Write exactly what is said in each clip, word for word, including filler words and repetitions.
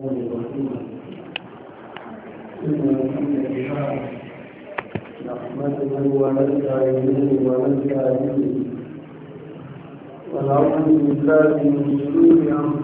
الرحيم إن الحمد لله نحمده ونستعينه ونستهديه ونعوذ بالله من شرور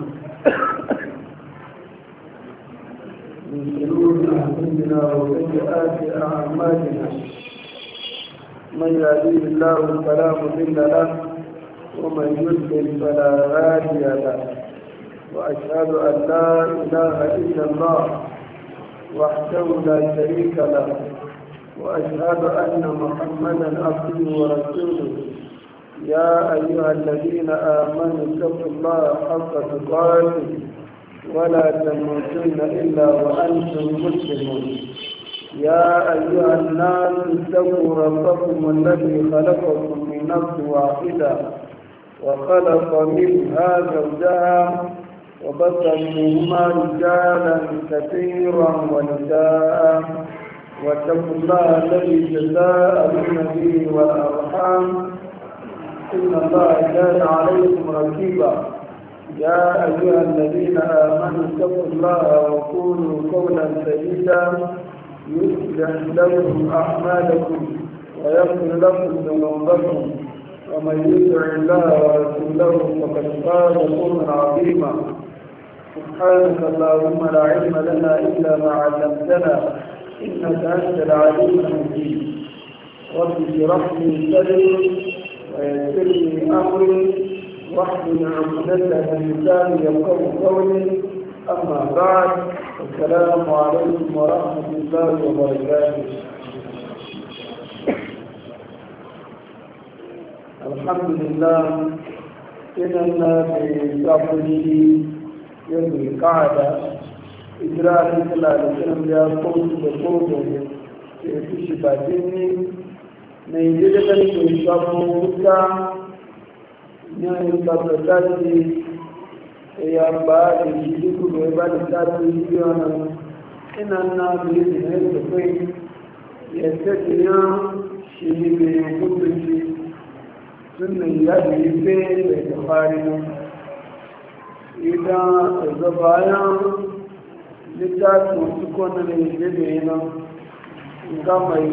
من شرور أنفسنا وسيئات أعمالنا من يهديه الله فلا مضل له ومن يضلل فلا هادي له وأشهد أن لا إله إلا الله وحده لا شريك له وأشهد أن محمدا عبده ورسوله يا أيها الذين آمنوا اتقوا الله حق تقاته ولا تموتن إلا وأنتم مسلمون يا أيها الناس اتقوا ربكم الذي خلقكم من نفس واحدة وخلق منها زوجها وبث منهما رجالا كثيرا ونساء واتقوا الله الذي تساءلون به والأرحام إن الله كان عليكم رقيبا يا أيها الذين آمنوا اتقوا الله وقولوا قولا سديدا يصلح لكم أعمالكم ويغفر لكم ذنوبكم ومن يطع الله ورسوله فقد فاز فوزا عظيما سبحانك اللهم لا علم لنا إلا ما علمتنا إنك أنت العليم الحكيم رب اشرح لي صدري ويسر لي أمري واحلل عقدة من لساني يفقهوا قولي أما بعد السلام عليكم ورحمة الله وبركاته. الحمد لله إننا في قبله يوم القعدة إجراء الإسلام الإسلام يقوم بقوله في شبابيني نيجد ذلك الشباب يعني قبل ya ba da shi duk da ba da tafi yana ina na bi ne da kai ya tafi ya shi ne kuɗi sunan ya bi be da fari idan da bayan littafin su kona ne da yana ga mai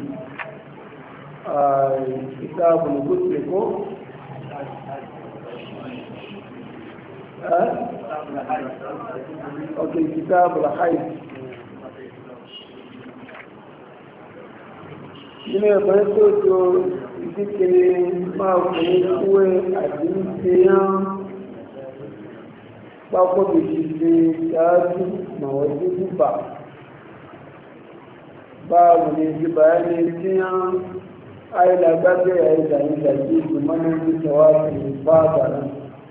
a kitabul kuɗi ko اوكي كتاب الحيض nínú ẹ̀kọ́ tó tó ìdíkiri máa fún ìwé àdínkìyàn pápọ̀ bèjì ṣe ṣáájú màwọ́ sí búbà báwo ni ìjọba ẹni tí yán àìlàgbàgbé àìdà ìdàjí ìgbìmọ́nà ìjọba sí báàbàrá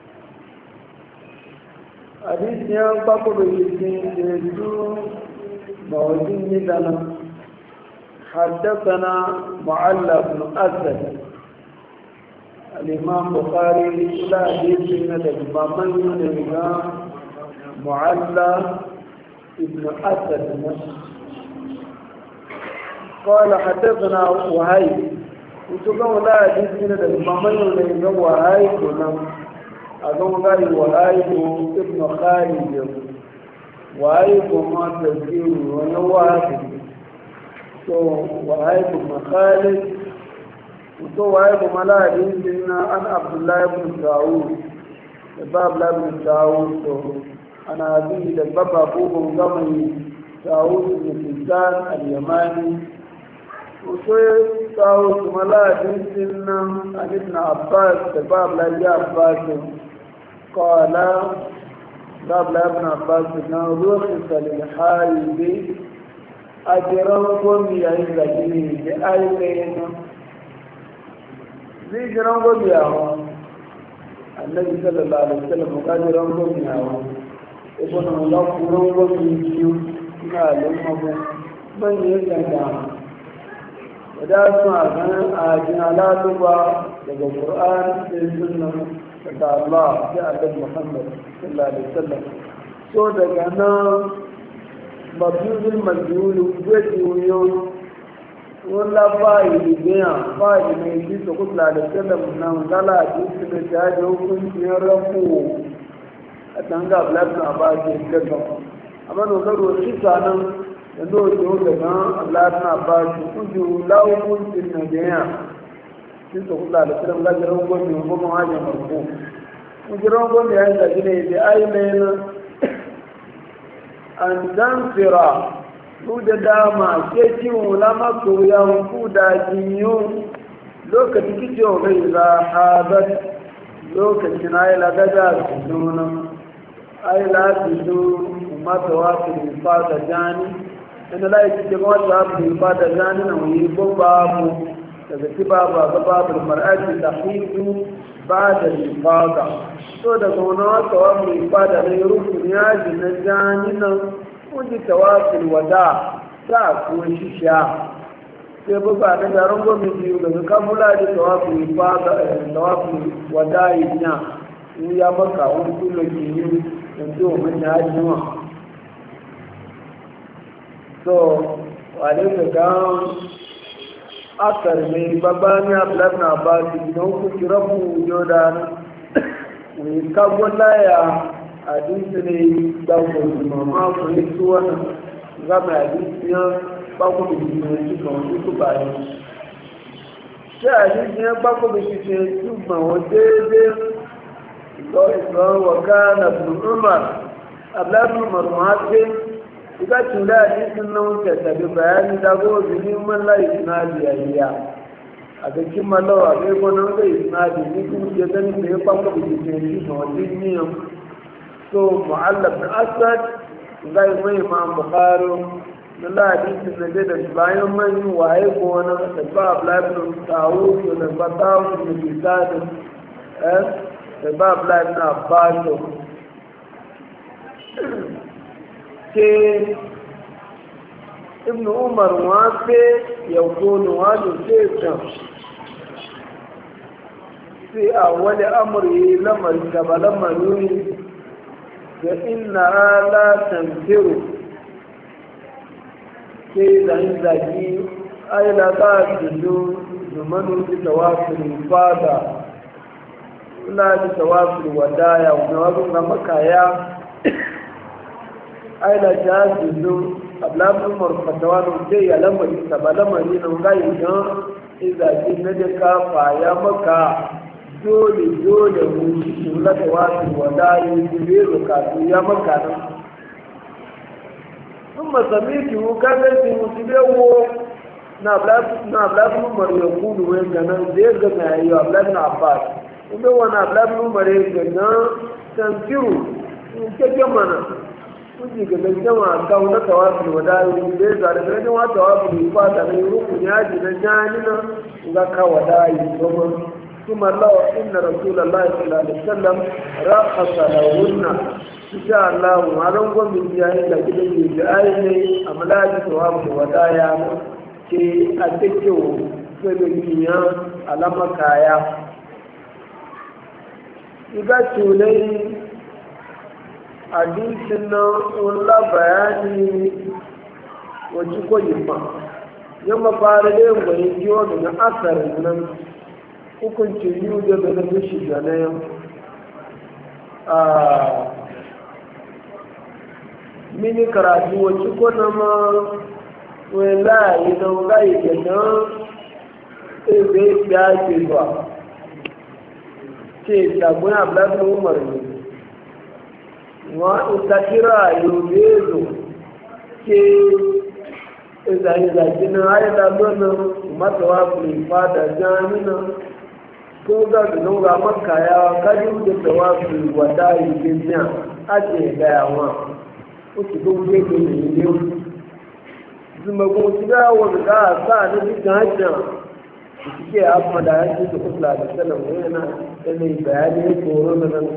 حديث يوم بقول يسوع موجود لنا حدثنا معل بن أسد الإمام بخاري لا حديث من الإمام الإمام معل بن أسد قال حدثنا وهيب وتقول لا حديث من الإمام الإمام وهيب أظن قال وآيب ابن خالد وآيب ما تذكير ونواب وآيب بن خالد وآيب ملاك إننا أنا عبد الله بن داود الباب لا بن داود أنا أبيه للباب أبوه غمي داود بن سلطان اليماني وصير داود ملاك إننا عن ابن عباس الباب لا جاء عباس قال قبل ابن عباس انه رخص للحائض اجرهم يعيد جنيه بايتين زي جرام يا النبي صلى الله عليه وسلم قال جرام يا ابن الله قرون يجيو قال لهم من يتنجا ودا سمع كان اجنا لا تبا القران والسنه da Allah ya Annabi Muhammad sallallahu alaihi wasallam so daga nan mabudul majhul gwaji yo wala bai biya bai ne ji to kula da sallam nan gala ji da jaje hukunci rafu a tanga blabna ba ji kaga amma no garo kisa nan da no jo daga Allah na ba shi kuju lawun tin na da sun to kula da kiran gajiran gwamnati ko kuma hajjar marko kujiran gwamnati ya yi gaji ne da ai mai an damfira su da dama ke kiwon lamar koyan ku da jinyu lokacin kicin rai za a bat lokacin aila gada su zuna aila su zo mata wasu rufa da jani inda layi cikin wata wasu rufa da jani na wuyi ko babu daga ci babu ga babu mar'aji da hidu ba da rifada so daga wani wata wasu rufa da rai rukun yaji na jani nan kuji tawafil wada za ku shisha sai buga da garin gwamnati biyu daga kamula da tawafil fada tawafil wada yinya in ya maka wani kulo ke yi da zo mun ya jiwa so wale ka ga akar mai babani ablan na ba shi don ku kirabu jodan wai kagola ya hadisi ne ɗaukar mama ku yi tuwon gama hadisi yan bako da shi ne su kan wasu su bayan ṣe hadisi yan bako da shi ne su ma wa daidai lọ ìsọ̀rọ̀ wọ̀ká na umar abdullahi umar muhaske iga cula hadisi na wuce tabi bayani dago obìnrin mọ́lá ìsinadi àyíyá a ga kima lawa bai gwanon zai ìsinadi ní kuma ke gani da ya bako da shi ne su kan wasu niyan so mu'allaf bin asad zai mai ma bukhari na la hadisin na da bayan man yi waye gona da ba ablaibin tawo da ba tawo da bisadin eh da ba ablaibin abbaso ke ibn umar wafe ya kono wani ce can sai a wani amuryi lamarin gaba lamarin da inna la tanfiru ke zan zagi ai la ta jidu zumanu bi tawafil fada la bi tawafil wadaya wa wazu na makaya ai la ta jidu ablamu murfatawa ke ya lamari sabalamari nan ga idan izaki na da kafa ya maka dole dole mu shi laka wasu wadayi jibe zakatu ya maka nan sun masamiki mu kanar su musu bewo na blafi umar ya kudu wai ganan da ya gana ya yi wa blafi na abbas ube wani blafi umar ya gana tantiru in keke mana kuji ga gaggama kawo na tawafi wadayi jibe zare da yadda wata wafi fata na yi rukun yaji na jani na ga kawo wadayi domin ثم الله إن رسول الله صلى الله عليه وسلم رخص لهن إن شاء الله وعلم قم بالجاهل كده يجعلني أملاك ثواب ودايا كي أتكو سبقيا على مكايا إذا تولي حديثنا ولا بياني وجيكو يفهم يوم فارغين ويجيو من أثر من hukuncin yi da da na mishi da na yau a mini karatu wacce kuna ma wani layi na layi da nan ebe ya ke zuwa ce shagun abdullahi umar ne wa ita kira yau da zo ke izahizaki na haida nuna matawa kulifa da jami'in ko ga da nuna maka ya kaji da tawafi wada yi jinya aje ga yawa o ti go je ke ni le o zuma go ti ga wa ga sa da bi ga ja ki ke amma da yake da kula da sallan yana ne bayani ko ron nan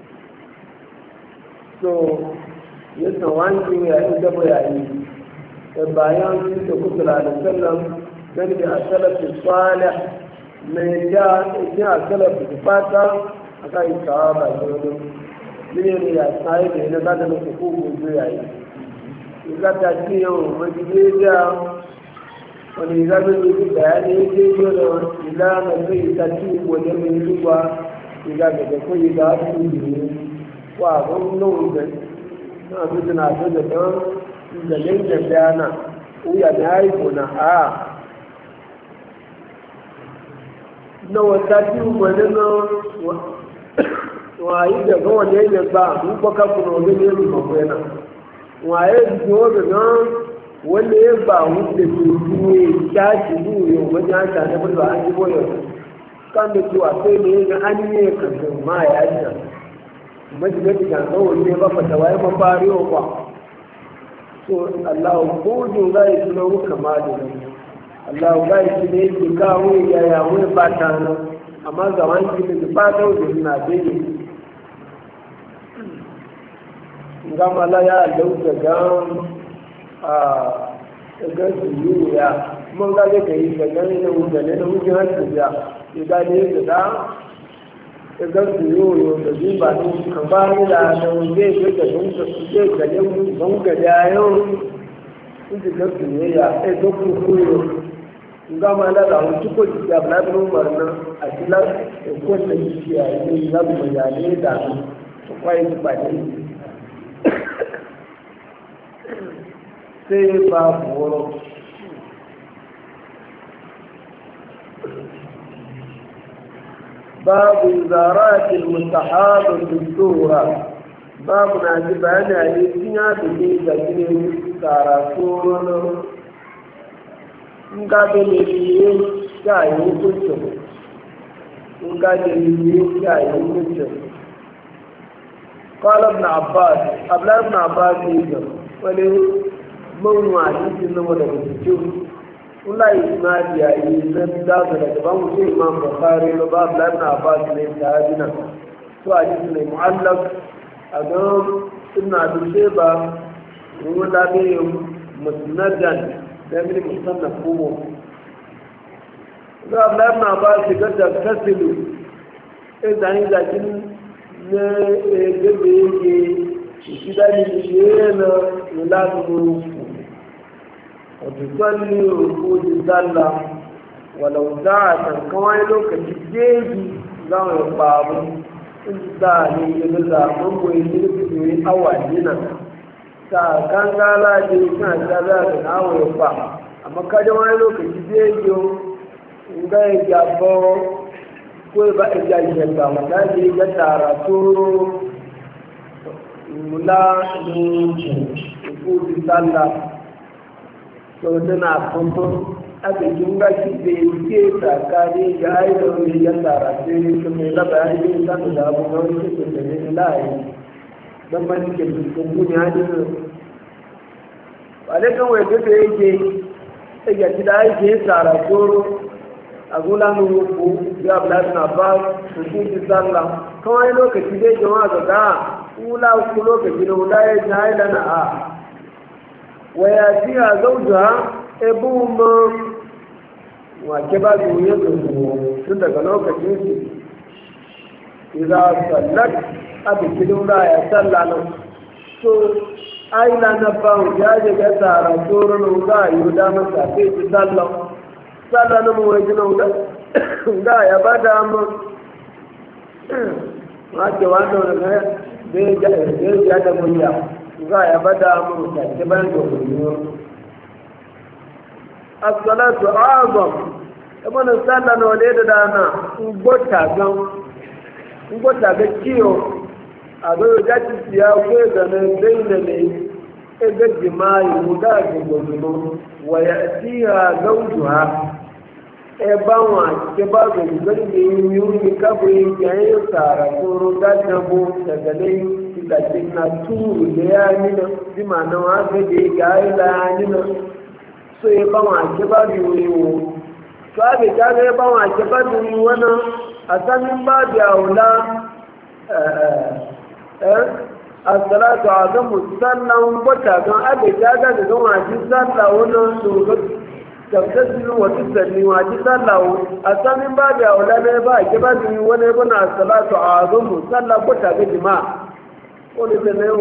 so ya tawanki ya yi da bayani bayan da kula da sallan dan da salatu salih mai ja ya kala da fata aka yi kawo ba da ne ya sai da na da na ku ku yayi ila ta ci yau majibe da wani ga da yi bayani yake yi da ila na sai ta ci wani mai ruwa ila da ko yi da su ne wa gonno da na abin na so da don da yankin bayana uya da ya yi kuna a na wata biyu wani na wayi da ga wani yanyin ba mu baka kuna wani ne ne mafi yana waye biyo da na wani ya ba wanda ke duwe ya ci duwe wani ya ta da ba an ji boye kan da cewa sai ne ga an yi kan ma ya ji majalisar da ga wani ba fata waye ba fari ba so Allah ko jo ga yi suna muka ma da Allah ga yi ne ke kawo ya ya wani ba ta nan amma ga wani da ba ta wuce na dai gama la ya lauta ga a ga su yi ya mun ga ga yi ga gani da wuce ne da wuce har su ya ga ne da da ga su yi da ji ba ni kan ba ni da da wuce ga da wuce su ke ga ne mun ga da yau su ga su ne ya e to ku ku yo gama la da wuce ko ji ya bla da umar nan a kila ko da shi ya yi da mu ya ne da ko kai ba ne sai ba wuro babu zaratil mustahab bisura babu na ji bayani a yi tinya da ke da gine karatu in ga da ne ne ya yi hukuncin in ga da ne ya yi hukuncin قال ابن عباس قبل ابن عباس يجب ولي من واجب انه ولا بتشوف ولا يسمع يا يزن دا da ban sai imam bukhari lo bab la ibn abbas ne tajina to hadisi ne muallaq adam ibn abi shayba wala bi musnadan da bi musannaf kuma da ibn abbas ga da tasilu idan yakin ne gebe yake shida ne yana nulatu wato tsalli ruku da zalla walau za a can kawai lokaci jeji za mu yi babu in za a ne yi da zaɓen goyi ne da yi awa dina ta kan gala je kan ta za a na awa ya ba amma kada wani lokaci jeji in ga ya gyabo ko ba a ja yadda mata ne ya tara toro mula ne ko di salla to tana kunto aka jinga shi da yake tsakani ga aida ne ya tara sai to me la ba yi da da abu ga wani ke da ne lai dan ban ke kun guni hadin wale kan wai da yake sai ya ci da yake tara toro agula mu ku ya blad na ba su ji sallah kawai lokaci dai jama'a ga da ula ku lokaci da ula ya jaila na a waya tiya zauja ebu ma wa ke ba du ya zo tun daga lokacin su idan sallat abi kidura ya sallana so aila na ba ya ga tara tsoron ga yi da masa sai sallah sada na mawai jina da ya ba da amma wake wanda wani gaya zai ya da murya ga ya ba da amma ta ke bayan da wani as-salatu azam kamar sallah na wale da dana ngota gan ngota ga kiyo a zo ya ci siya ko da ne dai da ne e ga jima'i muda ga gozumo wa ya'tiha zawjuha e ba wa ke ba ga gari da yi yi ka bu yi yayin tsara toro da dabo daga ne da na turu da ya ni na bi ma na wa ga da ga ila ni na so e ba wa ke ba bi yi wo to a ga ga e ba wa ke ba bi yi wana asamin ba bi aula eh eh as-salatu azamu sallan bata don abe ta ga da don waji sallah wannan to tafsiru wa tusalli wa ji sallah asamin ba da wala ne ba ke ba ni wani bana as-salatu azamu sallan bata ga jima wani da ne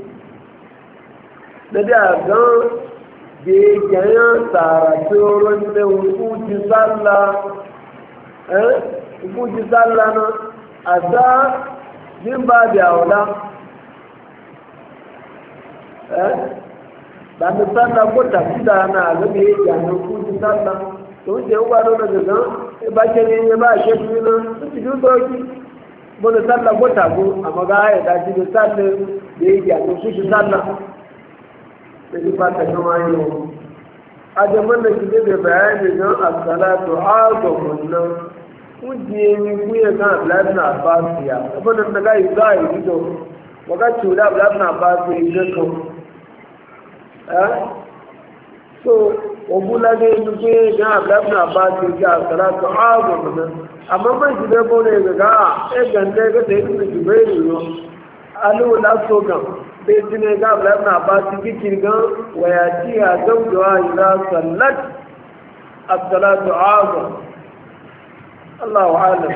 da da ga de gaya tsara tsoron da ku ji sallah eh ku ji sallah na asa din ba da wala ba mi sallah ko tafi da na ga me ya na ku ji sallah to je uba do da ga e ba ke ne ba ke ni na ti du to ki bo da sallah ko ta go amma ga ya da ji sallah da ya na ku ji sallah sai ba ta kuma yi adaman da kike da bayani don as-salatu azamun nan kuje ni kuya kan Abdullahi na Abbasiya abin da ga yi za yi gido waka cuda Abdullahi na Abbasiya ga ko eh so obula ga yi kuya kan Abdullahi na Abbasiya ga as-salatu azamun nan amma man shi da bone ga ga e gande ga da yi Jubairu yo alu la so ga bai tune ga Abdullahi na Abbasiya kikirgan wayati a zawjawa ila sallat as-salatu azamun الله أعلم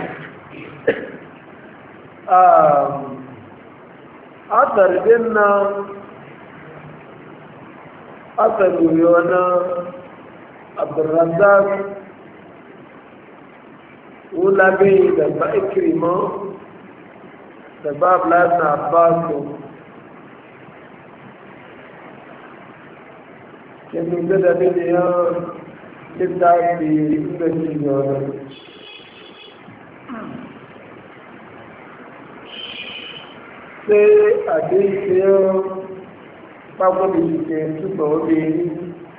أثر جنة أثر يونا عبد الرزاق ولا بي دبا إكرمة دبا بلادنا عباس كم يقدر بنيا تبدأ في إنجليزي sai a daidai babu da ke tuba wabe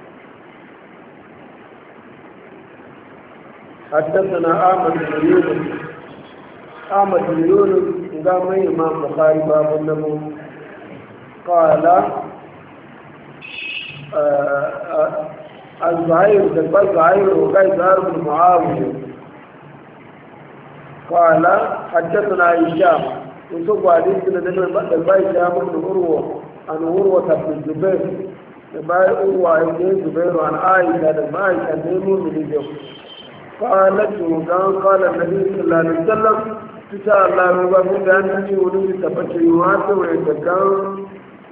حدثنا أحمد بن يونس أحمد بن يونس قام إمام البخاري باب النبو قال الزهير دبا الزهير وقال زهير بن معاوية قال حدثنا هشام وسوق عليه سنة الباي شام بن عروة عن عروة بن الزبير الباي عروة بن الزبير عن عائشة عن عائشة نيمون من اليوم قالت وقال قال النبي صلى الله عليه وسلم تسأل الله وقال أن يولد تفتيوات ويتكون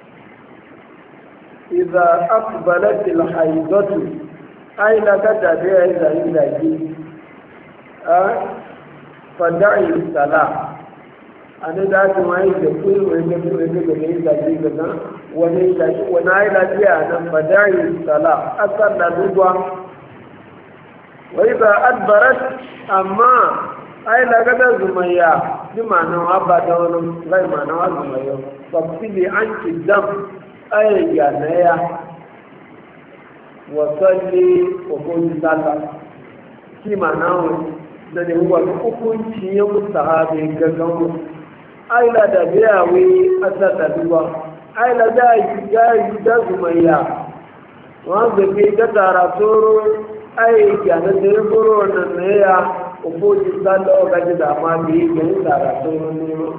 إذا أقبلت الحيضة أين كتبها إذا إذا جئت أه؟ فدعي الصلاة أنا ذات ما يقول ويقول ويقول إذا جئت ونائل جاءنا فدعي الصلاة أصلا ندوى وإذا أدبرت أما أين كتب زميا بمعنى أبدا غير معنى زميا فابتدي عنك الدم أي جانية وصلي وقل صلاة كما نقول ذلك هو الحكم يوم الصحابي كذا أي لا دبيعوي أساتذوا أي لا داعي جاي دزميا وهذا في كتار سورو أي جانا تربرو نميا وقل صلاة وكذا ما بيه كتار سورو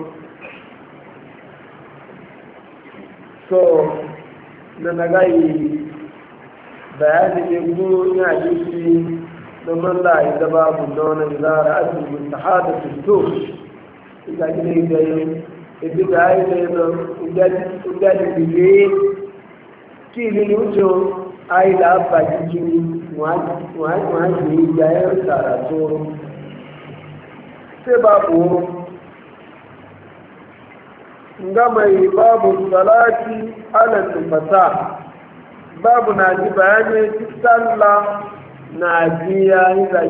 so da na gayi bayani ne ko ya ji shi don Allah ya zaba mu da wannan zara asibin sahada to ida ne da yi idan da ai ne da idan idan da biye ki ne ujo ai da ba ji wa wa wa ji da ya tsara to sai babu mai babu salati ala tufasa babu na ji bayani sallah na jiya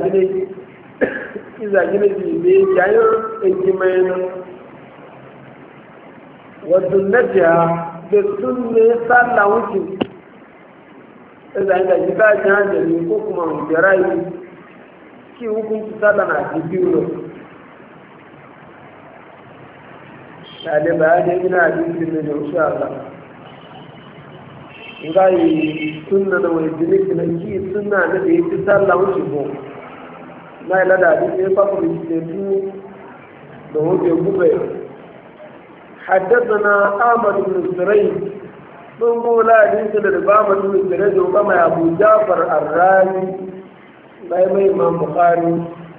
izagine jibe yayin ejimaina wadda najiya da sunne sallah wuce izagine jiba jihajjali ko kuma jirayi ki hukunci sallah na jibiyo tare bayanin ina hadisin da insha Allah ngai sunna da wani dinki na ki sunna da da yake sallah wuce ko na ila da hadisi fa ku da tu da hoje gube حدثنا أحمد بن سريج من قول حديث الإمام بن سريج وكما أبو جعفر الرازي لا إمام البخاري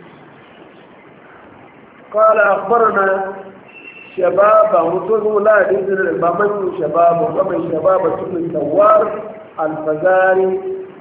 قال أخبرنا شباب وصلوا لا يدري بمن شباب وكما شباب ابن الثوار الفزاري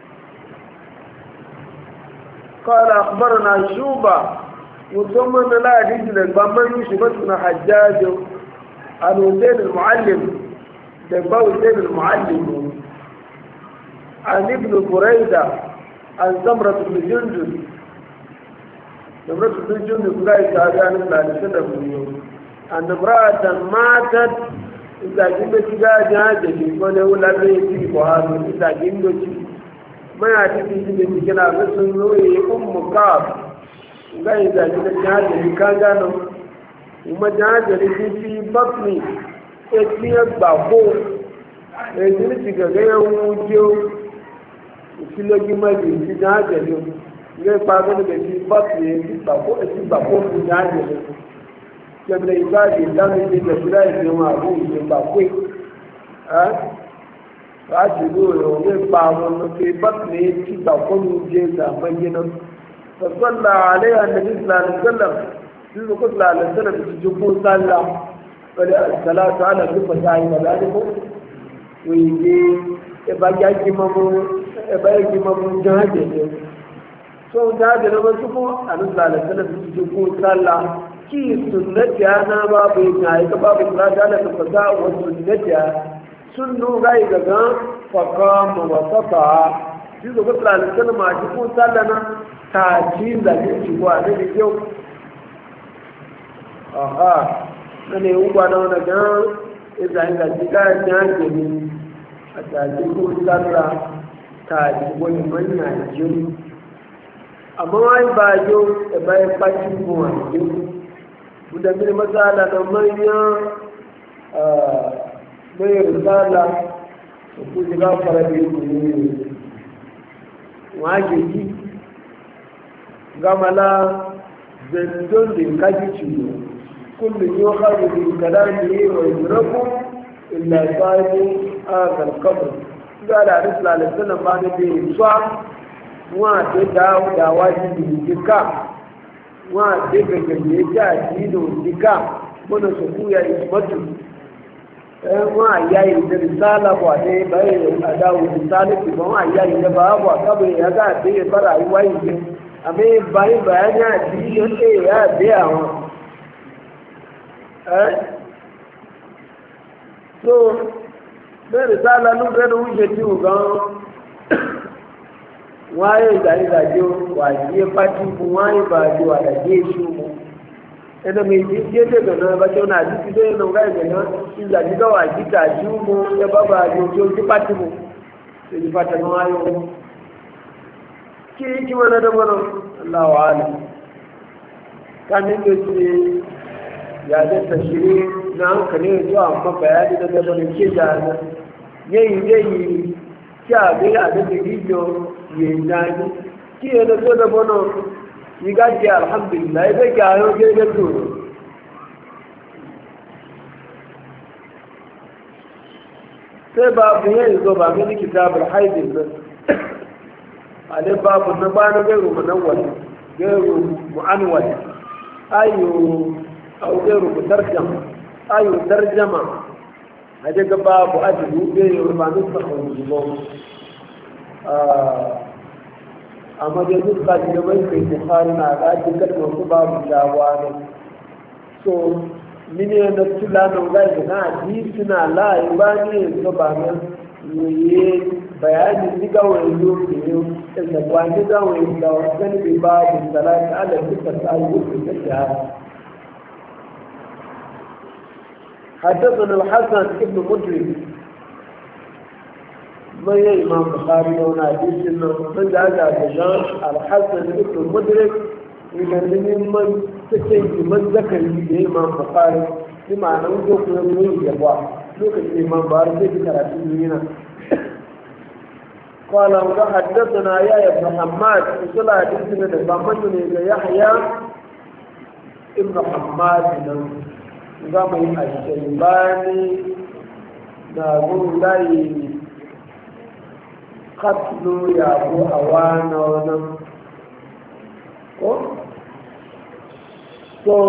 قال أخبرنا شوبة وصلنا لا يدري بمن شبة بن حجاج عن حسين المعلم تباو زين المعلم عن ابن بريدة عن سمرة بن جندب سمرة بن جندب قال تعالى عن الله عليه وسلم أن امرأة ماتت إذا جنبت جاء جاجة ولو لم يجي وهذا إذا جنبت ما يعتقد جنبت كنا بسنوي أم كعب قال إذا جنبت جاجة كان جانو وما جاجة في بطني إتني أكبر èdè ti gẹ̀gẹ́ ohun tí ó ìfilójú mẹ́jì ti jáde ló ilé ipa gbọ́dọ̀ ti bọ́ọ̀tì èsì gbàgbọ́ èsì gbàgbọ́ fún jáde ló jẹ́bẹ̀rẹ̀ ìbáàdì ìdámẹ́jì lẹ́sílẹ̀ ìdíwọ̀n àbú ìjọba pé ẹ́ láti ìlú rẹ̀ ilé ipa àwọn ọmọdé bọ́ọ̀tì èsì gbàgbọ́ ní oúnjẹ ìdàmẹ́jì náà sọ̀sọ́lá alẹ́ ànàbí ìsìlànà sẹ́lẹ̀ nínú kó ìsìlànà sẹ́lẹ̀ ti jogún sálà pẹ̀lú àṣàlá tó àlẹ́ tó pẹ̀lú àyè wèyí ẹ̀bá jáde mọ́mọ́ ẹ̀bá yẹ́gi mọ́mọ́ jáde lọ tó jáde lọ bá túbọ̀ àdúgbò àlẹ́sẹ̀lẹ̀ tó ti kú sálà kí sunnati ana babu yin aika babu kula da ala ta fasa wa sunnati sunnu gai daga faqama wa safa shi zo ga àlẹ́sẹ̀lẹ̀ ma ji ku sálà na ta ji da ji ko a ne yau aha ne uba na wannan ga idan ga diga jaje ni a taji ko sallah taji wani manya jin amma wai ba jo e bai pati ko an jin buda mini masala da manya ah mai risala ko diga fara bi ko ni waje ji gamala zendon din kaji ciwo كل يؤخذ بكلامه ويدرك إلا صاحب هذا القبر قال عليه الصلاة والسلام بعد ذلك صعب وتدعو دعوات الذكاء وتبقى يجاء دين الذكاء ونسقويا إثبته wọ́n àyà ìdè rìsálà bọ̀ àti báyìí àdáwò rìsálà tí wọ́n àyà ìdè bàá bọ̀ àkábẹ̀ ìyàgá àti ìbára ìwá ìdè àmì báyìí báyìí ní àti ilé ìyá àdé àwọn. so bẹ́ẹ̀ rìsálà ló fẹ́ lóun ṣe tí ò gan wọ́n ayé ìdàrídàjò wà ní pátí fún wọ́n ayé bàjò àdàjé èṣù mu. ẹnna mi ti di ẹsẹ gbẹ̀nà ẹ bá jẹ́ ọ̀nà àti ti dẹ́yìn náà gáyìí gbẹ̀nà ìgbà dídọ̀ wà jíta àti ọmọ ẹ bá bá àjọ tí ó ti pàtì mu èyí pàtì náà ayọ̀ wọn. kí kí wọn lọ́dọ̀ mọ́nà aláwọ̀ àlẹ́ káni ló ti yàtọ̀ tẹ̀sírí náà kàn ní ìjọ àwọn bàyá dídọ̀ dẹ́gbọ́n ní kéjà náà yẹ́yìn yẹ́yìn tí àbí àdébìí ìjọ yẹn náà kí ẹ lọ sọ́dọ̀ mọ́nà yigaji alhamdulillah ebe ki ayo gege to sai babu yin zo ba mini kitabul haidin nan ale babu na bana gairu munawwal gairu muanwal ayu au gairu mutarjam ayu tarjama aje ga babu ajibu gairu ba nusa ko ah amma dai duk ka ji mai kai bukhari na ga dukkan wasu babu dawa ne so mine na tula na ga ga ji suna la ba ne so ba ne yi bayani diga wani lokaci ne da wani da wani da wani bi babu salati ala dukkan ayyuka da ta حدثنا الحسن ابن مدرك ما هي إمام بخاري هنا حديث إنه من جاء بجان الحسن ابن المدرك من من تكي من ذكر به إمام بخاري بمعنى وجوه من يجوا لوك الإمام بخاري ذكر هنا قال حدثنا يا ابن حماد وصلى حديثنا فمن يحيى ابن حماد قام الشيباني نقول لا قتل يا أبو أوانا ونم so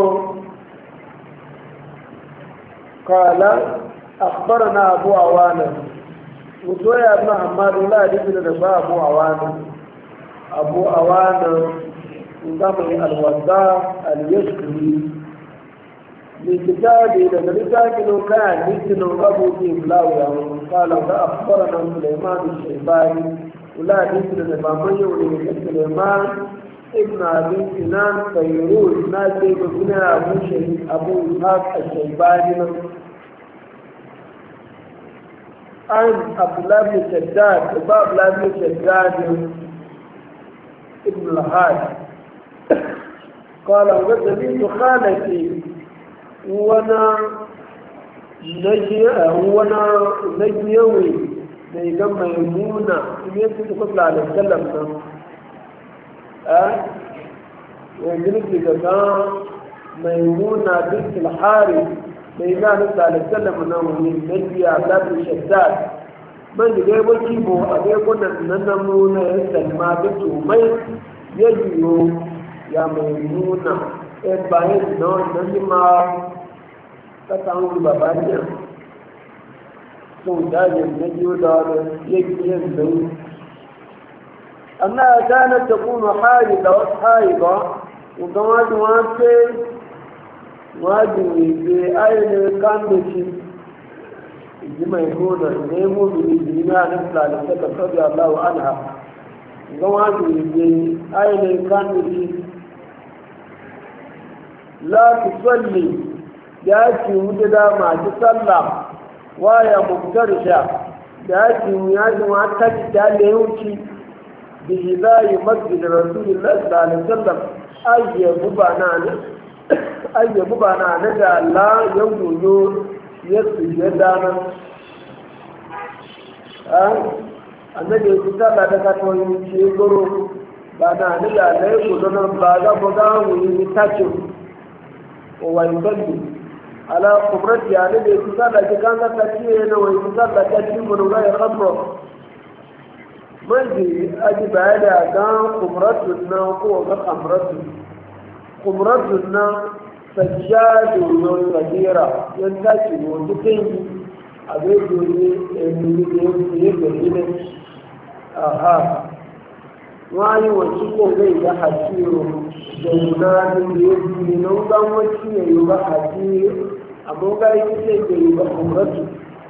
قال أخبرنا أبو أوانا وسوى ابن حماد لا يجب نبا أبو أوانا أبو أوانا نظام الوزاء اليسري لكتابه لذلك لو كان مثل أبو إبلاوي قال أخبرنا سليمان الشيباني ولا مثل الإمامية ولكن سليمان ابن أبي سنان فيروز ناجي بن أبو شهيد أبو إسحاق الشيباني عن عبد الله بن شداد عبد الله بن شداد ابن الحاج قال وسمعت خالتي وانا نجي وانا نجيوي mai gan maimuna in yi su kusa da sallam nan a yanzu nufi ga gan maimuna bin tilhari mai gani da sallam nan wani nabiya zafi shaddad man da gaiba kibo a gaikunan nan na muna ya salma da tumai ya yiwu ya maimuna ya bayan na wannan ma ta samu babaniya sun dajin na biyu da wani yake yin zai amma ya kana ta kuma hari da wasu hari ba kuma wani wace wajen ne ayyana kan da shi ji mai nuna ne mu bi bi na nan lalata da sabi Allahu anha ga wajen ne ayyana kan da shi la tusalli ya ci wuce da masu sallah waya muktarisha da yake ya ji ma ta da lewuci bi hidayi masjid rasulullah sallallahu alaihi wasallam ayya bubana ne ayya bubana ne da Allah ya goyo ya sujada nan ah annabi ya tsalla da ka to yi ce goro ba na ne da lai godo nan ba ga boga mu yi tace o wai kalli على قبرت يعني اللي يتصل لك كان تكيه ويتصل لك تكيه من غير خمره مجي أجب على كان قبرتنا وقوة خمرتنا قبرتنا سجاد وغيرة ينتشي وتكيه أبيت يجي يجي أها wani wacce ko zai ga hasiru da yunanin da ya fi nan wacce ya yi ba hasiru aboga yi ce da yi ba kumratu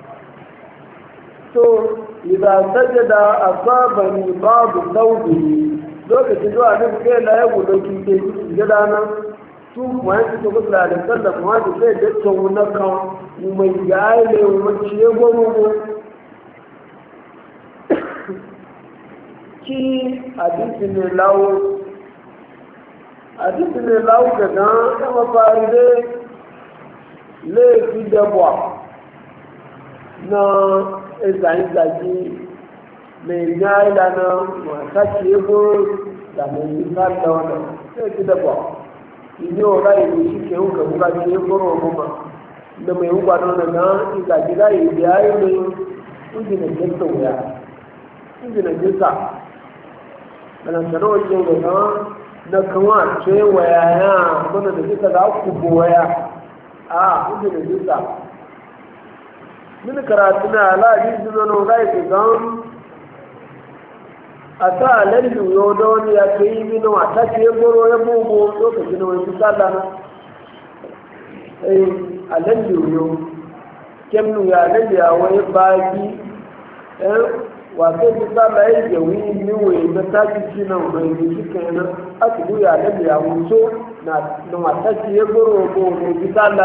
to idan sajada asabani babu saudi lokacin zuwa nan kai la ya gudu ki ke gida nan su kuma yanzu ta gudu da sallah kuma da sai da tun na kan mai yayi wacce ya gomo kí àdìsí lè láwó àdìsí lè láwó gẹ̀gán ẹwọ́n parí lé lé fi dẹ́bọ̀ na ẹ̀zàìzàjì lè ní àìlànà màkàtí égó dàmẹ́yìn káàkiri ọ̀nà lé fi dẹ́bọ̀ ìdí ọ̀rá ìlú síkẹ̀ ń kẹ̀kọ́ bá ti égó rọ̀ ọmọ ndọ̀mọ̀ ìwú gbàdọ̀ nàná ìzàjì láyé ìdí àìlè ń jìnà jẹ́ tòwúyà ń jìnà jẹ́ sà balantana wajen gaba na kama ce waya ya mana da duka za ku waya a inda da duka min karatu na alaji su zano gai su gan a ta lallu yau da wani ya ke yi mini wata ce goro ya bugu lokacin da wani sallah na a lallu yau kemnu ya lallu ya wani baki wato bisa da ya yi yawi niwe na taki shi nan mai biki kenan aka buya da ya wuce na na mataki ya goro ko mai bisa da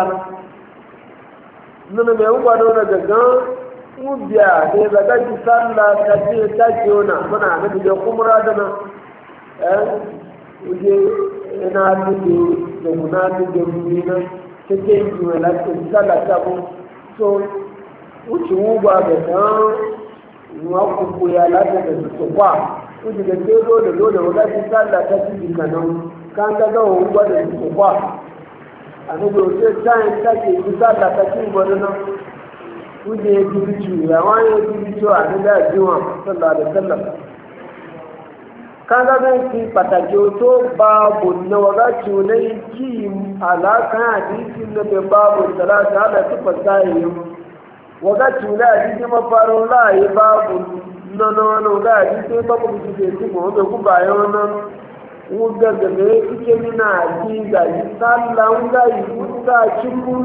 nuna mai uba da wani gaggan ubiya da ya zaga bisa da ta ce ta ce wani mana na da kumura da nan eh uje ina tudu da guna tudu guri na ta ce yi mai lafiya bisa da ta bu so wuce uba ga dan wọn kúkú ya láti ẹ̀sùn tó wà ó ti lè gbé lóde lóde wọn láti sáàlà tẹ́tí ìkànnà káńgágá òun gbọ́dọ̀ tó wà àníbi òṣè sáyẹn sáàkì ìlú sáàlà tẹ́tí ìbọdún náà ó di ebi tù àwọn ayé ebi tù àníbi àdéhùn sọlá àdéhùn káńgágá ti pàtàkì tó bá bò ní wákàtí lẹ́yìn kí àlàkà àdìsí níbi bá bò sọlá sáàlà tó pàṣẹ yìí wakati ulaji kama faro la ibabu nono no ulaji ke babu kike ti mo be ku bayo no wuga game ike mina ji ga ji sallah wuga yi wuga cikin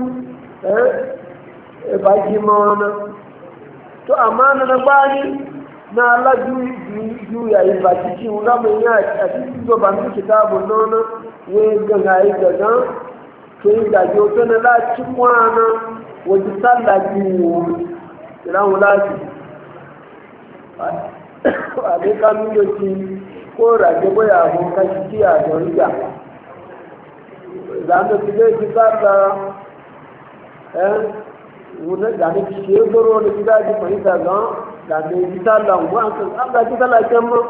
eh ba ji ma wani to amma na na bani na ala juya yi ba ciki wuga mai yi a cikin zo ba mu kitabu nono wai gaga yi gaga to yi gaji wato na la cikin wani wajen sallah jiwo iran wula ji a dai kanun yoci ko rage boya abun kashi kiya da riga za mu fi zai fi tsada eh wuna da ne ke goro da gida ji fahimta ga da ne ji tsada mu an kan an ga ji tsada kan mu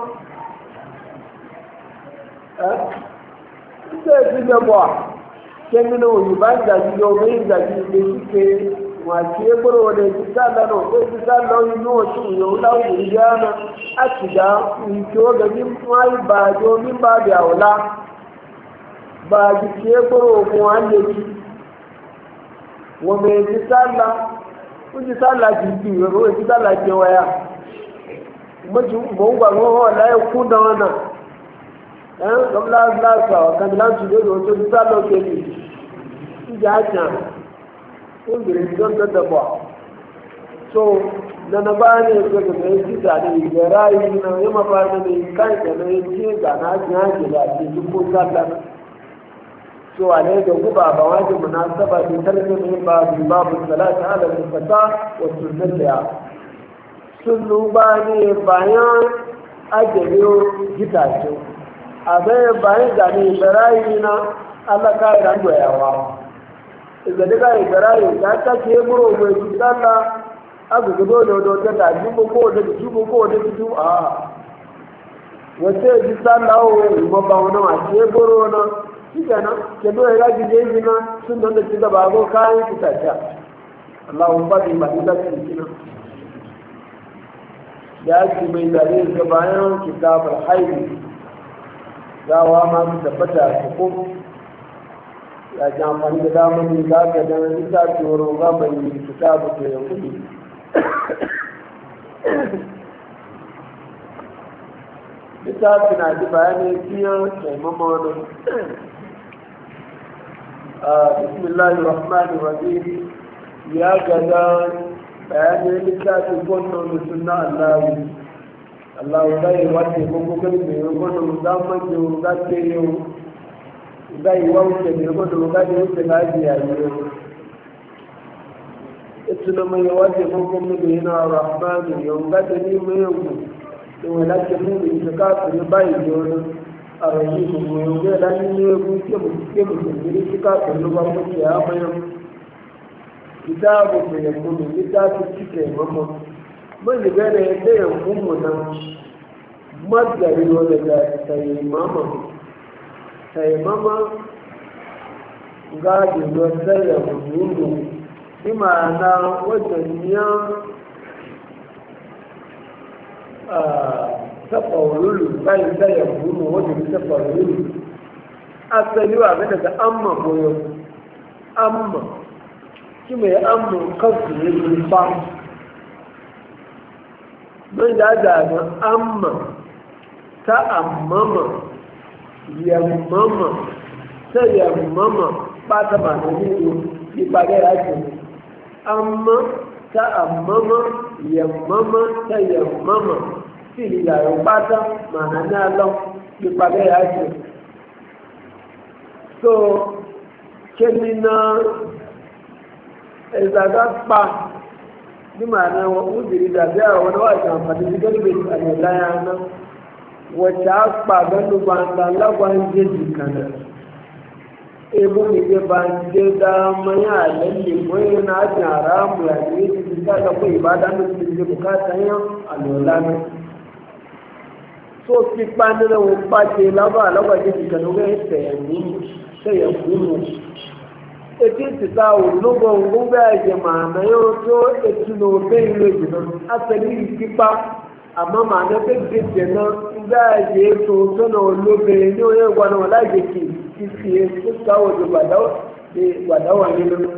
eh sai ji da ba ke mina wani ba da ji yo mai da ji da ke wa ke goro da ji tsada no ko ji tsada no no shi yo la wuri yana a shiga ko ga min mai ba do min ba da wala ba ji ke goro ko an ne ji wa me ji sala ku ji sala ji ji ro ji sala ke waya maji mo ba ro ho la ku da wana eh kam la la sa kan la ji do to ji sala ke ni ji ja ja ko gire don da da ba so da na ba ne ga ga mai ji da ni ga rayi na ya ma ba ne kai da ne ji ga na ji ha ji da ji ko sala so a ne da guba ba wajen munasaba da tarjumi ba babu salati ala al-fata wa sunnatiha sunnu ba ne bayan ajeliyo gitace a bai bayan da ne barayi na Allah ka yi rango yawa idan daga barayi ya ta ke buro mai tsalla aka gudo da wadda ta dubu ko da dubu ko da dubu a wace ji sallawo ba ba wani ma ke buro na shi kenan ke doya ya ji jeji na sun don da ci gaba ko kayan fitaciya Allahu fadi ba ita ce kina ya ci mai dare ga bayan kitabar haihu gawa ma su tabbata su ko ya ji amfani da damar da za ka dan ita ce wurin ga mai kitabu ke yankuli littafi na ji bayanai biyan taimama wani بسم الله الرحمن الرحيم يا جدان بيان لله كن سنة الله الله لا يوجه ممكن يكون مدام جو ذاتيو لا يوجه يكون ذاتيو تلاقي عليه إتنا يوجه ممكن بهنا الرحمن يوم ذاتني ما يوم ولا تقول إنتكاف يبايعون arahimu gobe da ni ne ku ke mu ke mu ke kika kullu ba mu ke ya bayan kitabu ne ku ne kitabu cike mamu mun ga ne da ya kuma nan madari wala da sai mama sai mama ga ji do sai ya mu bi ma'ana wajen ya tafaurulu bayan da ya bunu wajen tafaurulu asali wa ga daga amma koyo amma shi mai amma kansu ne yi ba don da daga amma ta ammama yammama ta yammama ba ta ba na nilo yi ba ga yake amma ta ammama yammama ta yammama sí ìyàrá pátá màá ní alọ́ nípa bẹ́ẹ̀ àjò so kémi náà ẹ̀zàgá pa ní màá ní wọn ó bìrì dàbí àwọn oníwà ìjàǹfààní ní gẹ́gẹ́ àyẹ̀láyà náà wọ̀chá pa bẹ́ẹ̀ gbàǹdà lágbàá ń jẹ́ jìkànnà ebu mi ge banje da maya lalle koyi na jara mu ya ne ji ta ga ko ibada ne ji bukata yan alola ne so ti pande na wo pa je laba laba je ti kanu ge se ni se ya kunu e ti ti ta o logo ngbe aje ma na yo to e ti no be ile ji no asali ti pa ama ma na be je je na ngbe aje to to no lobe ni o ye gwa no la je ki ti ti e ti ta o de gbada de gbada wa ni no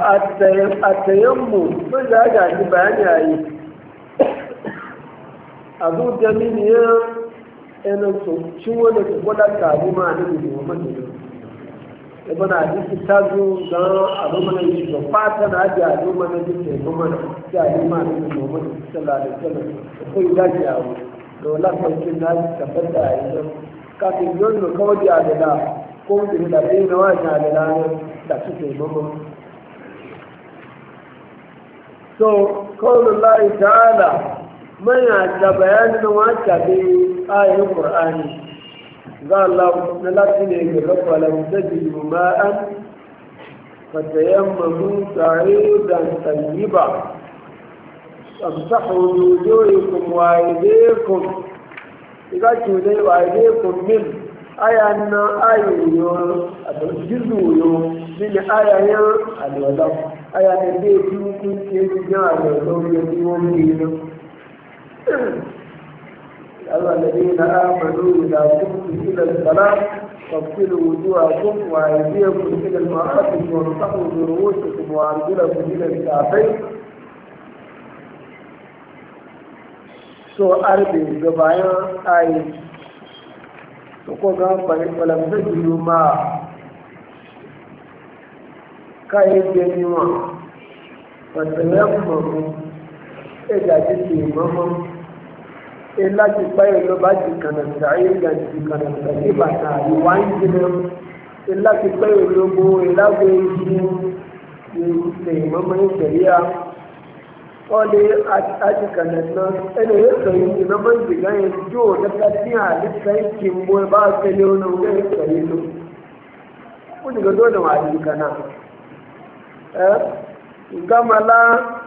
a tayammu sun da ga ji bayani a yi abu da mini ya yana so ciwo da su gwada tabi ma na biyu muhammadu ne ibn hadisi ta zo ga abu mana yi ga fata na aji abu mana ji ke kuma mana ji abu ma na biyu muhammadu sallallahu alaihi wasallam da kai daji abu da wala farkin na tabbata a yanzu kafin yon da kawai da adala ko da da bai na wajen adala ne da suke mama so kawai ta'ala manya da bayanin wata bai ayin qur'ani za Allah na lati ne ga rafa la tajidu ma'an fatayammamu sa'idan tayyiba amsahu wujuhakum wa aydikum iga tude wa aydikum min ayan na ayoyo adojizu yo min ayayan alwala ayan de ku ku ke ga alwala yo ti won ni الذين آمنوا إذا قمتم إلى الصلاة فاغسلوا وجوهكم وأيديكم إلى المرافق وامسحوا برؤوسكم وأرجلكم إلى الكعبين. So arbi gabaya ai to ko ga bari walam tajidu ma kai geniwa fatayammu ega ji mama láti páyẹ̀ ló bá ti kànà sàáyé ga ti kànà sàáyé bàtà ìwà ń jìnà láti páyẹ̀ ló bó ìlágbé ìṣú ìṣe ìmọ̀mọ́ ìṣẹ̀lẹ̀ à ọlẹ́ àti kànà náà ẹni yóò sọ yìí ìmọ̀mọ́ ìṣẹ̀lẹ̀ yẹn jó dáadáa tí àlùfẹ́ ìkì ń bó ẹ bá tẹ̀lé ọ̀nà òun ìṣẹ̀lẹ̀ lọ. ó ní gbọdọ̀ ọ̀nà wà ní kànà ẹ ìgbàmọ̀lá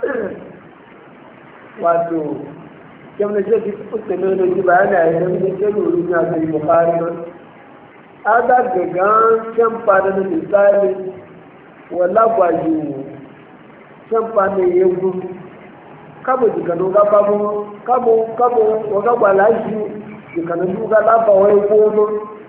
wàtò كم نجد أتمنى نجيب أنا إذا نجد ولنا في المقارنة هذا جان كم بعدنا مثال ولا باجو كم بعدنا يوم كابو جكانو كابو كابو كابو وكابو لاجي جكانو جوكا لابا ويقوم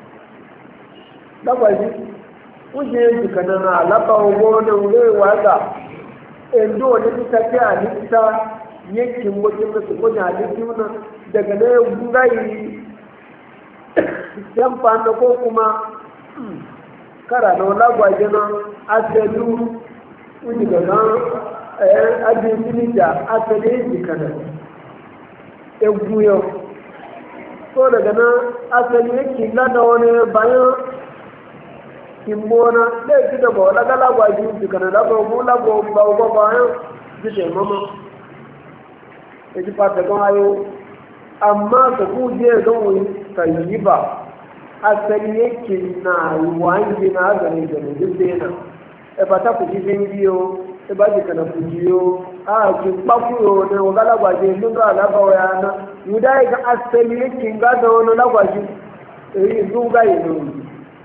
لابا جي وجه جكانو لابا ويقوم ويواجا endo ne tsakiya ne ta yankin wajen da su kuna halittu nan daga na yau gungayi yan fanda ko kuma kara na wala gwaje na asali wani daga ajin sinija asali ya jika na egwu yau so daga na asali yake lada wani bayan kimbona da ya fi da ba wala gala gwaje jika na laba mu laba ba bayan jike mama ya ji fata gan ayo amma ka kuje gan wani kayi ba asali yake na wangi na gani gani duk da yana e fata ku ji zai biyo e ba ji kana ku jiyo a ki kpakuyo na waga lagwaje nun ga lagawa ya na yuda ga asali yake ga da wani lagwaje e zu ga yi nun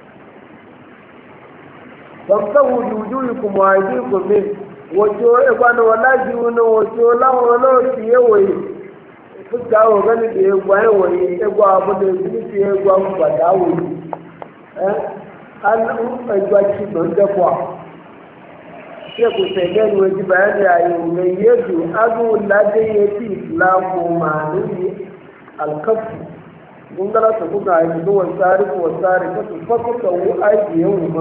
famsahu wujuhukum wa aydikum min wato ẹgbàna wọlájú ní wato láwọn náà ti yé wòye fúkà wọ gani da ẹgbà ẹ wòye ẹgbà abúlé ní ti ẹgbà gbàdá wòye ẹ ẹgbà tí ló ń dẹkọ ṣé kò tẹ̀lé ní ojú báyìí ní ààyè òun yéèdù agbóhùnládé yé tí ìsìlámù máa níbi alkafu gungala ta buga a yanzu wasari ko wasari ta tufafuka wu aiki yau ma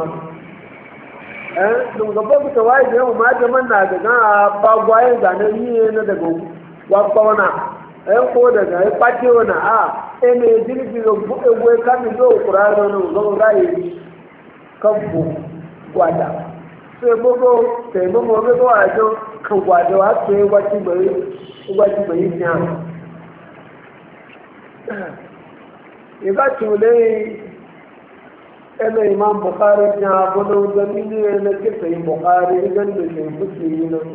dun gaba ku tawaye da yau ma jaman na ga na ba gwaye ga na yi na daga wakwa wana eh ko daga ai pati wana a e ne dirbi go buke go ka mi do qur'ano no go rai kabu gwada sai bogo sai bogo go go ajo kan gwada wa sai wati bai wati bai nya e ba tule ẹnna imam bukhari ní abọ́dọ̀ ọdọ́mí ní ẹnna kẹfẹ́ bukhari gẹ́gẹ́ ní fúkì yìí lọ.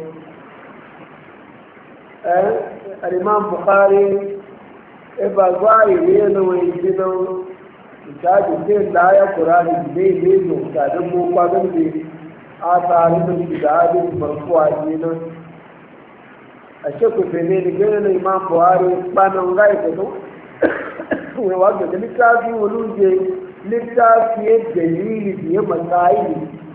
ẹ imam bukhari ẹ bá gbọ́ àìrí ẹnna wọ́n yìí náà ìtajà tí ń da ayé kura ní ìdílé ìlú ìlú ìtajà mú pàgọ́ ní àtàrí ní ìdáàbí ìmọ̀fọ́ àyè náà. àṣekù fèlè ní gẹ́gẹ́ ní imam bukhari gbaná ńgá ìtọ́jú wọ́n wá gbẹ̀dẹ̀ ní káàbí olóúnjẹ littafiye dalili biye matsayi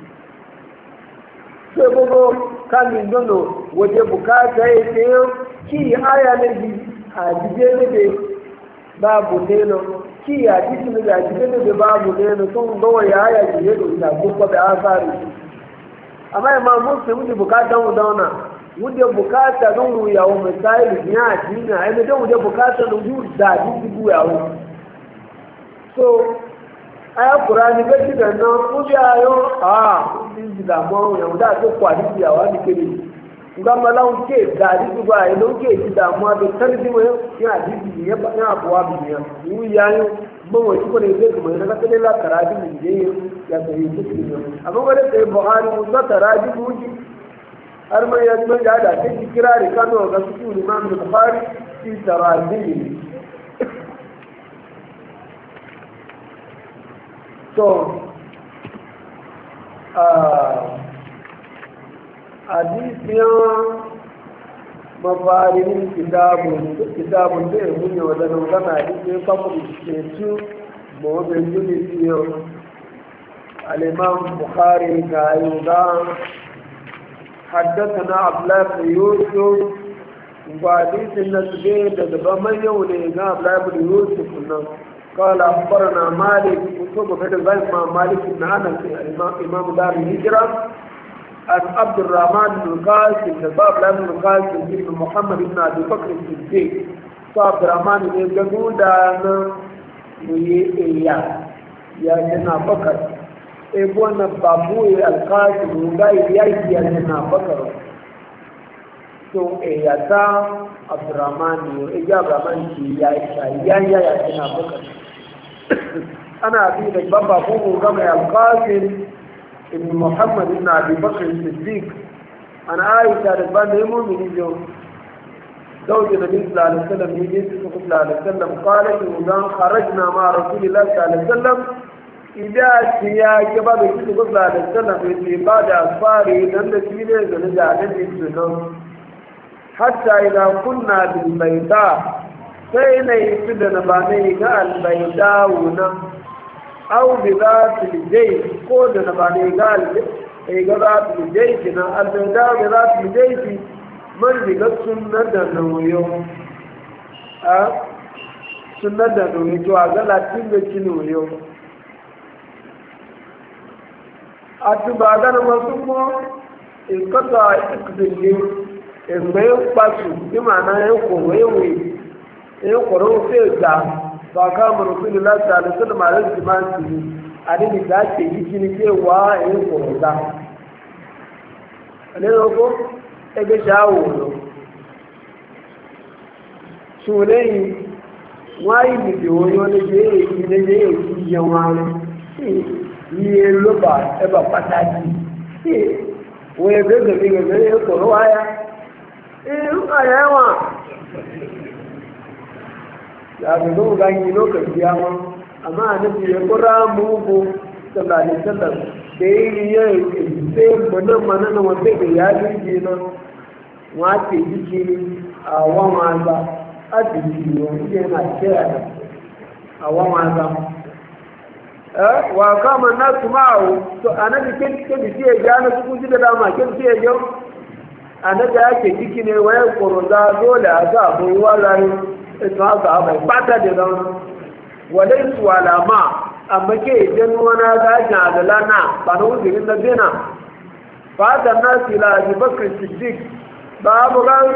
sai gbogbo kamin dono waje bukata ya ce ki aya na bi a jide ne babu neno ki a jide ne a jide ne babu neno sun gawa ya ya jide da ko da asari amma imam muslim wuce bukatan mu dauna wuce bukata don mu yawo misali ya dini ai ne don wuce bukata don mu da dini yawo so aya qur'ani ga diga no wuce ayo ah din da mo ya da to kwa di yawa ni kiri ngamba lawo ke da di ba ai lo ke da mo da tarbi mo ya di ya ba ya buwa bi ya wu yayo mo wo ko ne ke mo daga tele la karaji ni je ya ta yi kiri amma bare sai buhari mu da taraji mu ji har mai ya zo da da ke kirari kano ga su imam bukhari fi taraji to ah hadisiyan mafarin kitabun kitabun da ya munye wadanda magana hadisi kafin ketu mawabin julisiyo الإمام بخاري كايوغان حدثنا عبد الله بن يوسف وحديث النسبين تتبمن يولي عبد الله بن يوسف قال أخبرنا مالك وصوب في الغيب مالك بن أنس إمام دار الهجرة عن عبد الرحمن بن القاسم عبد الله بن القاسم بن محمد بن أبي بكر الصديق عبد الرحمن بن جدودان ويا يا جنا بكر ebona babu alqasim ngai yayi ya na bakaro to e yata abdurrahman e ya abdurrahman ki yayi ya ya ya na bakaro ana bi da baba ko gama alqasim ibn muhammad ibn abi bakr as-siddiq ana aisha da banda mu'minin jo زوج النبي صلى الله عليه وسلم يجي صلى الله عليه وسلم قالت وذان خرجنا مع رسول الله صلى الله عليه وسلم إذا سيا كبار يجي صلى الله عليه وسلم في بعض أسفاره نند سيره زنجان يسنون حتى إذا كنا بالبيضاء فإن يفيدنا بانيه البيضاء أو بذات الجيش قودنا بانيه قال ذات الجيش البيضاء بذات الجيش man riga sunan da nauyo a sunan da nauyo to a ga latin da ci nauyo a tu ba ga na masu mo in kata ikudin in mai kwasu bi ma'ana ya koro yawe ya koro sai da ba ka mu rasulullahi sallallahu alaihi wasallam alaihi wasallam a ni da ke yi kini cewa ya koro da ne ko ẹgbẹ́ ṣáwò lọ ṣùgbọ́n wọ́n á yìí dìde oyún lẹ́jẹ́ èyí lẹ́jẹ́ èyí yẹ wọn rẹ̀ yíye ló bà ẹbà pàtàkì wọ́n ẹgbẹ́ gbẹ̀gbẹ̀ gbẹ̀gbẹ̀ yẹ kọ̀rọ̀ wáyá ẹ̀rù àyà wọn yàtọ̀ tó ga yìí lókàtí àwọn àmà àníbi yẹ kọ́ra mú bó sọ̀lá ní sọ̀lá da yi ya sai manan manan na wanda da ya jirge na wace jiki a wamaza a jiki wani yana kira da a wamaza wa kama na su ma'awo to a na jikin ke da siya ja na sukun ji da dama ke siya jau a na da yake jiki ne wayan koroza dole a sa abuwa walayen ita haka abai bata da zaune wadai su alama amma ke idan wani gajin adalana ba na wuzirin na zina ba da nasi la abi bakar siddiq babu ran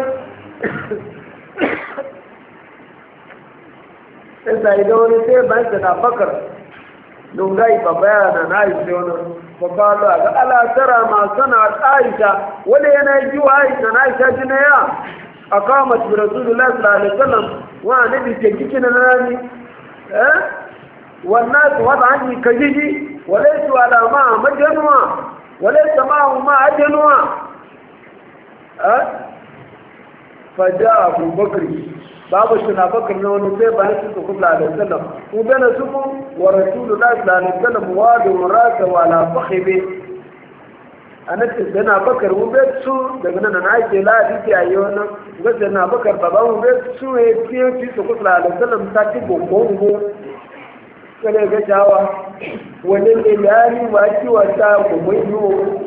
isa idan wani sai ban da na bakar don gai ba bayana na aisha wani babbalu a ga alatara masu na aisha wani yana yi wa aisha na aisha jina ya a kawo masu rasulullah sallallahu alaihi wasallam wa nabi ke kikin na rani eh والناس وضعني كجدي وليس على ما مجنوا وليس معه ما أجنوا أه؟ فجاء أبو بكر بابا شنا بكر نونو سيبا نسيط صلى الله عليه وسلم وبين سفو ورسول الله صلى الله عليه وسلم وادي وراسه على فخذه أنا سيدنا بكر وبيت سو دغنا نايجي لا ديكي أيونا سيدنا بكر بابا وبيت سو يتيه في صلى الله عليه وسلم تاكي بوكونغو kare ga jawa wani limani ba ci wata kuma yiwu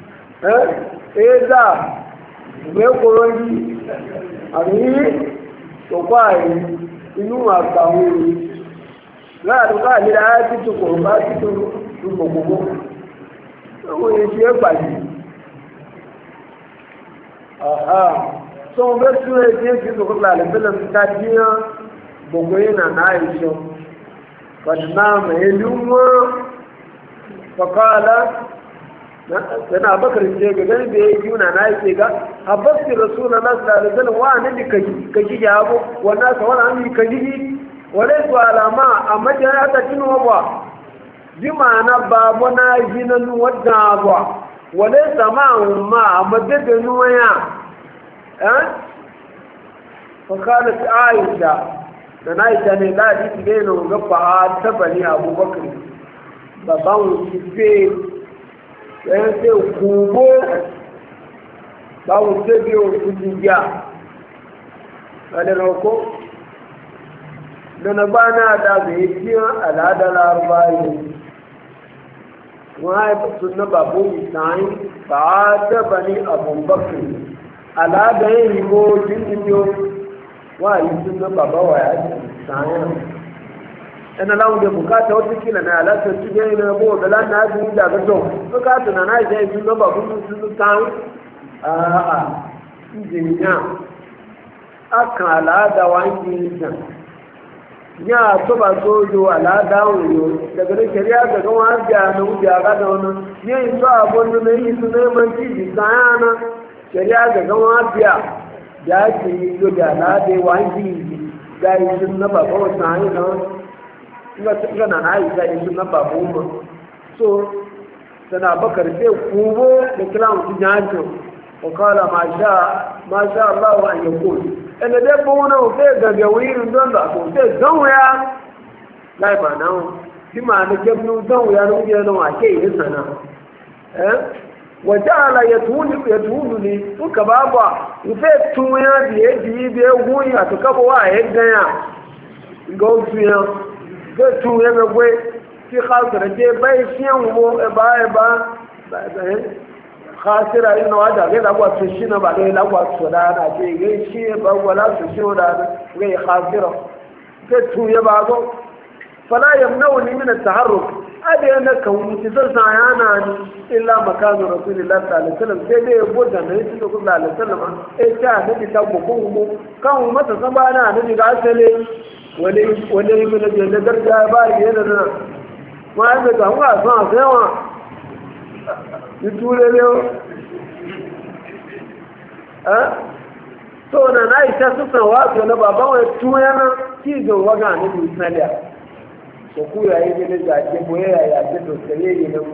eh za mai koroni a yi to kwaye inu wa kawo la do ka ni da ti to ko ba ti to ko ko ko o ye ti e pa ni aha so be tu e ti ti to ko la le bele ta dia bogo ina na aisho kadna me lumo fakala sana bakar ce ga gani da ya yi yuna na yake ga abbasi rasulullah sallallahu alaihi wasallam wa annabi kaji kaji jabo wannan sa wala annabi kaji wala su alama amma da ya ta tino ba bi ma'ana babu na jinan wadda ba wala sama ma amma da nuwaya eh fa qalat aisha da na aisha ne da hadisi ne no ga fa ta bani abubakar baban kife ẹ̀yẹ́ tí ó kúgbó báwo tí bí ó kújú jà ẹ̀dẹ̀nà ọkọ́ lọ́nàgbá náà dábẹ̀ tí al'adar arbayi wọ́n haifu suna babu ìsáyìn ba a taba ní abubakar al'adar yin yiwu jinjiyo wọ́n yi suna babawa ya ce ìsáyìn ina lamun da bukata wata kila na alaƙar su gani na abuwa da lana ya zuwa da gato bukata na na isa yi sun gaba kun sun kan a injiniya akan al'ada wa yi jan ya so ba sojo al'ada wuyo daga da shari'a ga gama har da na wuce a gada wani ne yi so abun da na yi su neman ciji sayana shari'a ga gama har da ya ke yi so da al'ada wa yi ga yi sun na baba wasu hanyar na wani nga na na isa isu na babu mu so sana bakar sai kubo da kiran su jajo ko kala ma sha ma sha Allah wa yakul ene de bo na o fe ga ga wirin don da ko sai zawya lai ba na bi ma ne ke nu zawya no je no ake yi sana eh wa ja'ala yatunu yatunu ni fuka baba ufe tuya biye biye biye huya to kabo wa yadda ya go tuya zai tun ya gagwai fi khasira je bai siyan wo e ba e ba khasira ina wada ga lagwa su shi na ba ga lagwa su da na je ga shi ba wala su shi da ga khasira zai tun ya ba go fala yamnau ni min at-taharruk ade na kan wuce zan sayana ni illa makanu rasulullahi sallallahu alaihi wasallam sai dai yabo da nabi sallallahu alaihi wasallam eh ta nabi ta gogo mu kan mata sabana nabi ga asale wani wani yi mana jelle darja ya bari da yana nan ma yi mai tamuwa a son a sayawa yi ture ne eh so na na isa su san wato na baban wani tuya na cizon waga na biyu sanadiya ko ku yayi gani zake boye ya yace to kare ne nan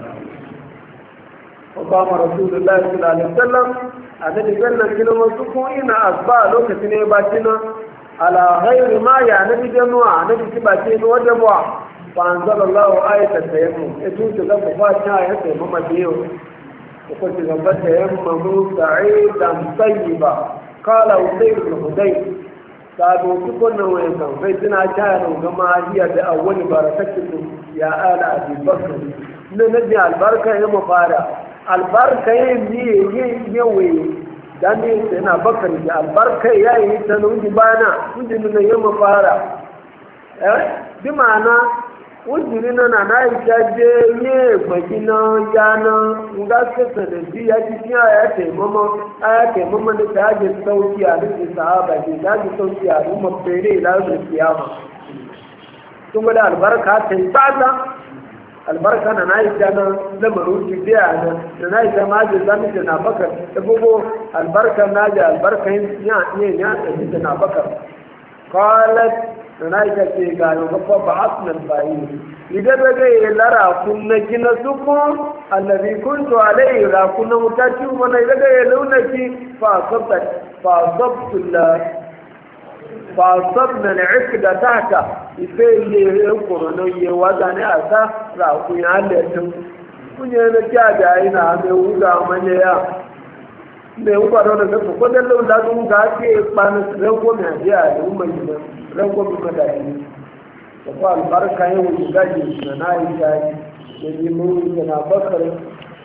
وقام رسول الله صلى الله عليه وسلم أن يقول كلمة سكون إن أصبع لو كتنه باتنا على غير ما يعني جموع نبي تباتين وجبوا فأنزل الله آية التيمم يتوت لك فاتحة آية التيمم ديو وقلت لك التيمم سعيدا طيبا قال أسير بن حديث قالوا تكون وينكم فإذن كانوا كما هي بأول بركتكم يا آل أبي بكر ننجي البركة يوم فارع البركة يوي dani sai na bakar da albarka ya yi ta nuji bana nuji nuna yi mafara eh bi ma'ana wujiri na na na isha je ye gbagi na ya na nga kasa da bi ya ji ya ya taimama a ya taimama da ta ji sauki a duk sahaba ji ta ji sauki a duk mafere da su kiyama kun ga albarka ta yi tsada albarka na na isa na lamarin jibiya na da na isa ma da zami da na bakar da bugu albarka na da albarka yin ya iya ya tsaji da na bakar kwalat da na isa ce ga yau gafa ba asnan bayi idan da ga yi lara kun na gina suku allazi kuntu alai ra kun na mutaci mana idan ga yi launaki fa sabta fa sabtulla fa sabna al'ikda tahta ife ile ekoro na iye waza ne asa ra kun ya letin kunye na kyaja ina me wuga manye ya me wuga da da ko da lo da dun ga ke pan ranko me ya da umma ni ranko mi mada ni ko albarka yin wuga ji na na yi ga ni mu na bakar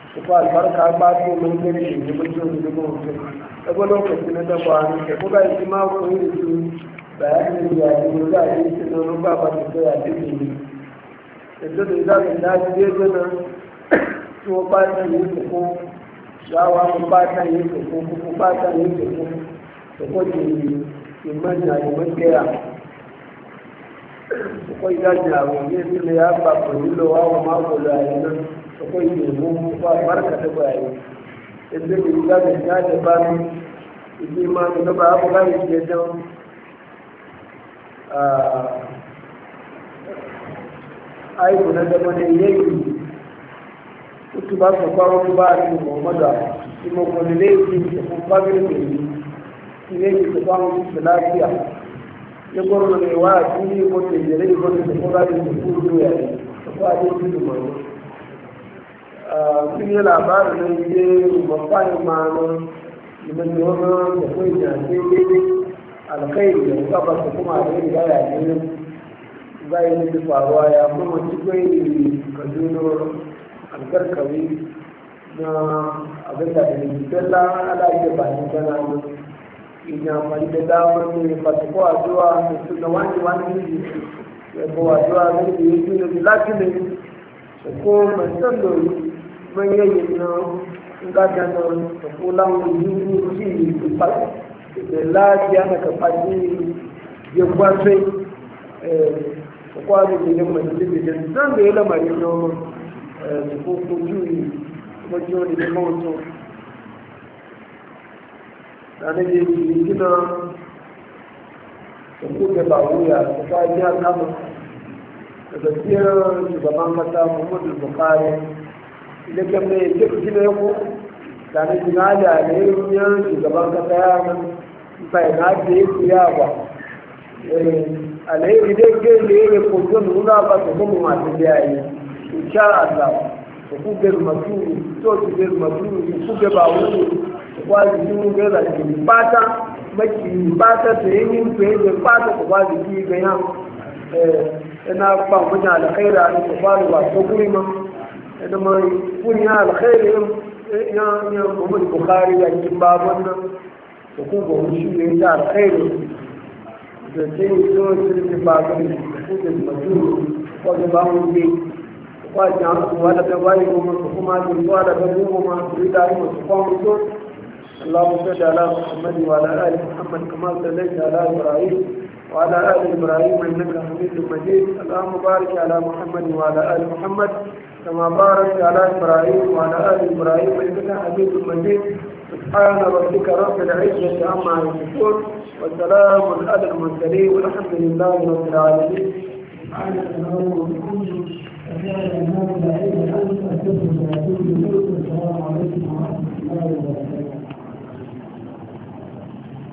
su fa albarka ba to mun gani ne mun ji wani dubu mutum daga lokacin na dabba ne ko ga shi ma ko yi su bayanin da ya yi za a yi su nan ba ba su ya ce ne yanzu da za ka dace da nan to ba ta yi su ko yawa ko ba ta yi su ko ko ba ta yi su ko to ko ki ki manya ki manya ko ida jawo ne ne ya ba ko dilo wa ma ko da yi nan ko yi mu ba barka da bayi inda ke da da ya da ba ni idi ma da ba abu ga yi da ah ai ko da da ne yayi kutu ba ko ba ko ba ni Muhammadu shi mo ko ne yi ko ba ga ni ne ki ko ba mu lafiya ya goro ne wa ji ko te jere ko te ko ga ni ko do ya ko ba ji du mo sun yi labarin nan je mafani ma'ana liman yi wani da kwai na daidai alkhairi da kafa su kuma da yin gaya ne za yi nufi faruwa ya kuma cikin kaduna algarkawi na abin da ne dalla ala iya ba ni gana ne ina amfani da damar ne ba su kowa zuwa da su da wani wani ya kowa zuwa ne da ya yi da lafi ne su ko mai sallori man yayi na ngada na kula wuri ji pa de la ya na ka pati je kwase eh kwa ni ne mun ji de dan de la mari no eh ko ko ju mo jo ni mo to dane ji ji na ko ke ba wuya ko ba ya kama da gaskiya shugaban kasa Muhammadu Buhari da kyan mai kirki ne ko da na jina da alayyar shugaban kasa ya nan bai na da ya kuya ba alayyar dai ke ne ya kogon nuna ba su kuma masu biya yi insha Allah su kuge masu to su ge masu su kuge ba wani su kwazi yi ga da ke bata maki bata ta yi yin to yi bata ku kwazi ki ga yan ina ba mutane alkhaira ne ku kwazi ba ko guri ma عندما يكون هذا الخير يا يا محمد البخاري يا جبابنا يكون بوشي يا الخير زين زوج الجبابنا يكون المجنون وجبابه دي وجان ولا تباي وما حكومة ولا تبوما ريداي وسقام اللهم صل على محمد وعلى ال محمد كما صليت على ابراهيم وعلى ال ابراهيم انك حميد مجيد اللهم بارك على محمد وعلى ال محمد كما باركت على إبراهيم وعلى آل إبراهيم إنك حميد مجيد سبحان ربك رب العزة عما يصفون وسلام على المرسلين والحمد لله رب العالمين. السلام عليكم ورحمة الله وبركاته.